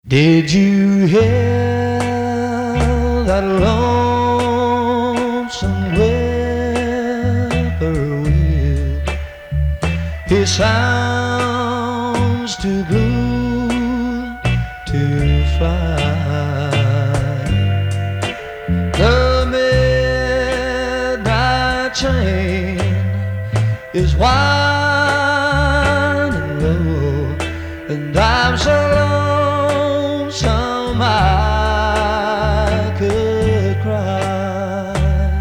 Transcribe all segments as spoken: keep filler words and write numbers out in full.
Did you hear that lonesome whippoorwill? He sounds too blue to fly. The midnight train is winding low, and I'm so lonesome I could cry.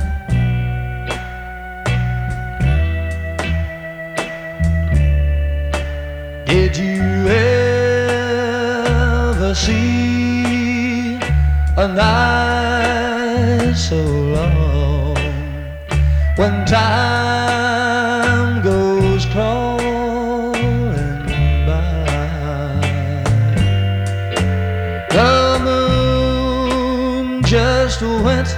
Did you ever see a night so long when time goes crawling by? The moon just went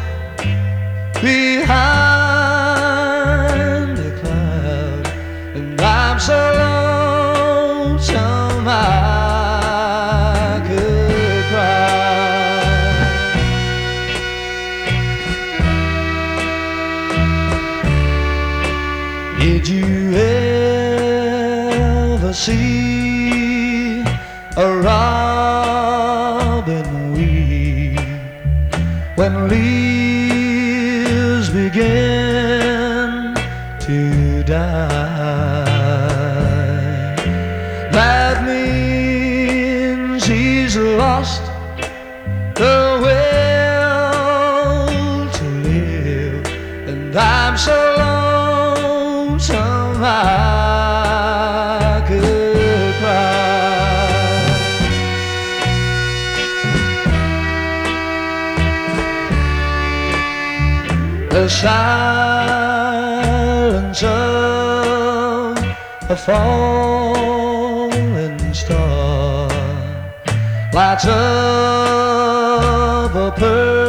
behind a cloud, and I'm so lonesome I could cry. Did you ever see a robin weep when leaves begin to die? That means he's lost the will to live, and I'm so lonesome I could cry. The silence of a falling star lights up a pearl